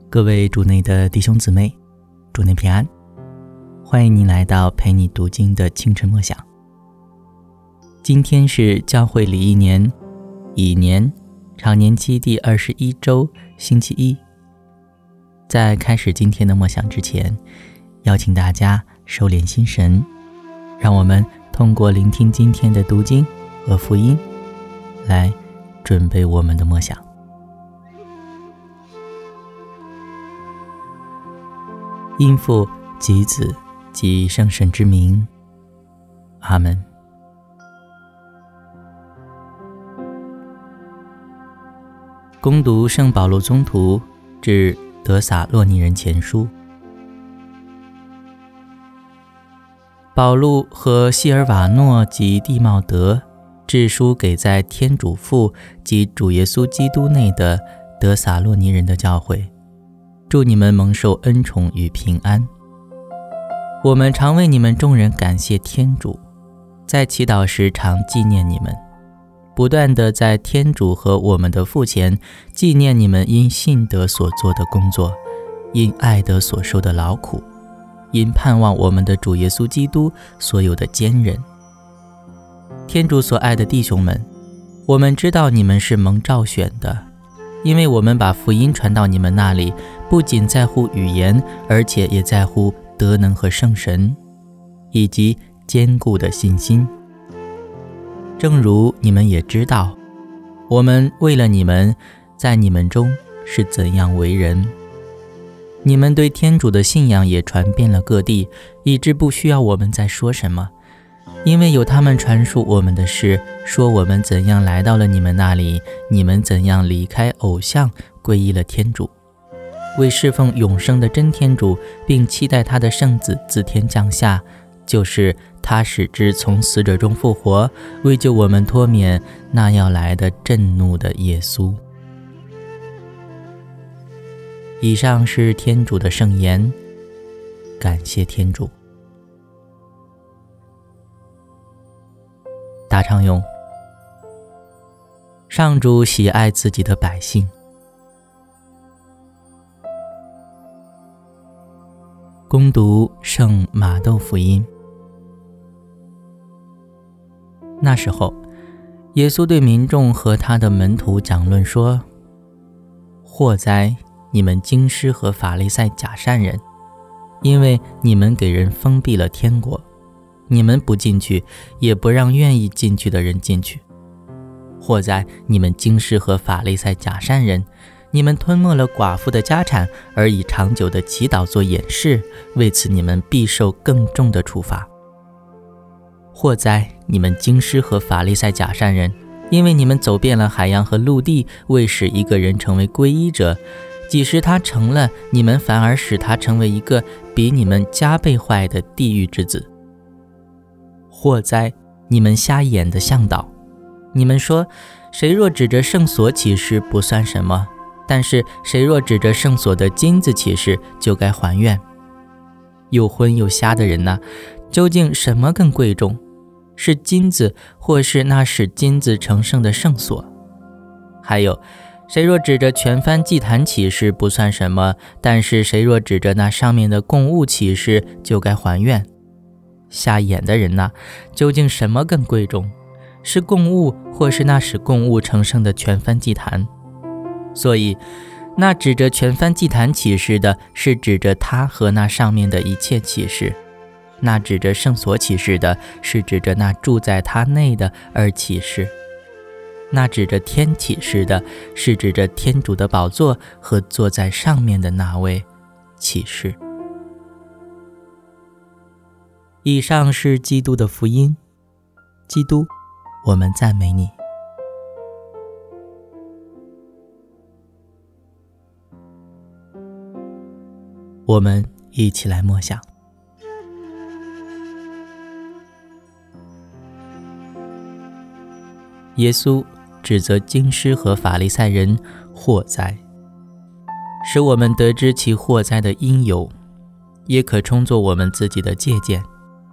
各位主内的弟兄姊妹，主内平安，欢迎您来到陪你读经的清晨默想。今天是教会历一年乙年常年期第21周星期一。在开始今天的默想之前，邀请大家收敛心神，让我们通过聆听今天的读经和福音来准备我们的默想。因父及子及圣神之名，阿们。恭读圣保禄宗徒致得撒洛尼人前书。保禄和西尔瓦诺及蒂茂德致书给在天主父及主耶稣基督内的得撒洛尼人的教会，祝你们蒙受恩宠与平安。我们常为你们众人感谢天主，在祈祷时常纪念你们，不断地在天主和我们的父前纪念你们因信德所做的工作，因爱德所受的劳苦，因盼望我们的主耶稣基督所有的坚忍。天主所爱的弟兄们，我们知道你们是蒙召选的，因为我们把福音传到你们那里，不仅在乎语言，而且也在乎德能和圣神，以及坚固的信心。正如你们也知道，我们为了你们，在你们中是怎样为人。你们对天主的信仰也传遍了各地，以致不需要我们再说什么，因为有他们传述我们的事，说我们怎样来到了你们那里，你们怎样离开偶像，皈依了天主，为侍奉永生的真天主，并期待他的圣子自天降下，就是他使之从死者中复活，为救我们脱免那要来的震怒的耶稣。以上是天主的圣言，感谢天主。大唱咏：上主喜爱自己的百姓。恭读圣马窦福音。那时候，耶稣对民众和他的门徒讲论说：祸哉，你们经师和法利赛假善人，因为你们给人封闭了天国，你们不进去，也不让愿意进去的人进去。祸哉，你们经师和法利赛假善人，你们吞没了寡妇的家产，而以长久的祈祷做掩饰，为此你们必受更重的处罚。祸哉，你们经师和法利赛假善人，因为你们走遍了海洋和陆地，为使一个人成为皈依者，即使他成了，你们反而使他成为一个比你们加倍坏的地狱之子。祸哉，你们瞎眼的向导，你们说，谁若指着圣所起誓不算什么，但是谁若指着圣所的金子起誓，就该还愿。又昏又瞎的人哪，究竟什么更贵重？是金子，或是那使金子成圣的圣所？还有，谁若指着全番祭坛起誓不算什么，但是谁若指着那上面的供物起誓，就该还愿。瞎眼的人哪，究竟什么更贵重？是供物，或是那使供物成圣的全番祭坛？所以那指着全番祭坛起誓的，是指着他和那上面的一切起誓；那指着圣所起誓的，是指着那住在他内的而起誓；那指着天起誓的，是指着天主的宝座和坐在上面的那位起誓。以上是基督的福音。基督，我们赞美你。我们一起来默想。耶稣指责经师和法利赛人祸哉，使我们得知其祸灾的因由，也可充作我们自己的借鉴。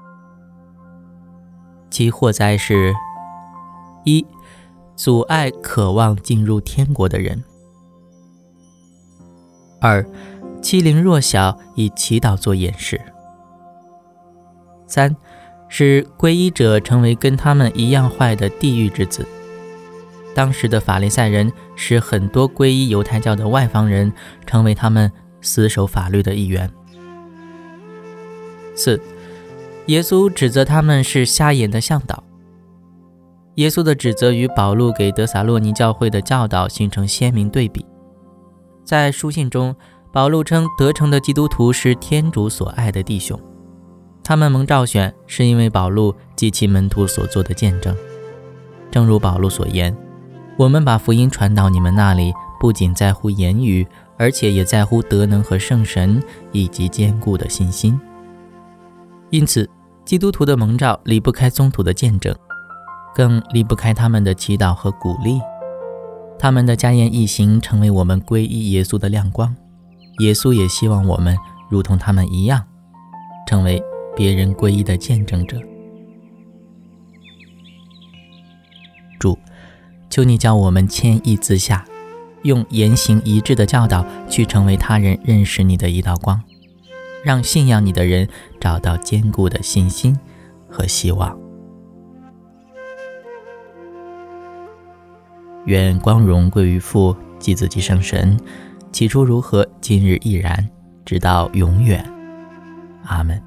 其祸灾是：一、阻碍渴望进入天国的人。 2. 欺凌弱小，以祈祷做掩饰。3. 使皈依者成为跟他们一样坏的地狱之子。当时的法利赛人使很多皈依犹太教的外邦人成为他们死守法律的一员。4. 耶稣指责他们是瞎眼的向导。耶稣的指责与保禄给得撒洛尼教会的教导形成鲜明对比。在书信中，保禄称得胜的基督徒是天主所爱的弟兄，他们蒙召选是因为保禄及其门徒所做的见证。正如保禄所言，我们把福音传到你们那里，不仅在乎言语，而且也在乎德能和圣神以及坚固的信心。因此，基督徒的蒙召离不开宗徒的见证，更离不开他们的祈祷和鼓励。他们的家言一行成为我们皈依耶稣的亮光。耶稣也希望我们如同他们一样，成为别人皈依的见证者。主，求你教我们谦抑自下，用言行一致的教导去成为他人认识你的一道光，让信仰你的人找到坚固的信心和希望。愿光荣归于父及子及圣神，起初如何，今日亦然，直到永远。阿们。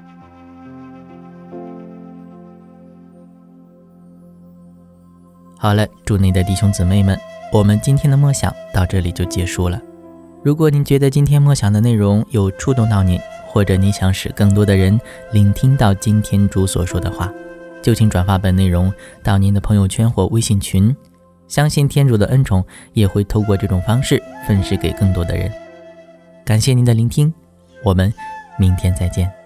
好了，祝你的弟兄姊妹们，我们今天的默想到这里就结束了。如果您觉得今天默想的内容有触动到您，或者你想使更多的人聆听到今天主所说的话，就请转发本内容到您的朋友圈或微信群，相信天主的恩宠也会透过这种方式分施给更多的人。感谢您的聆听，我们明天再见。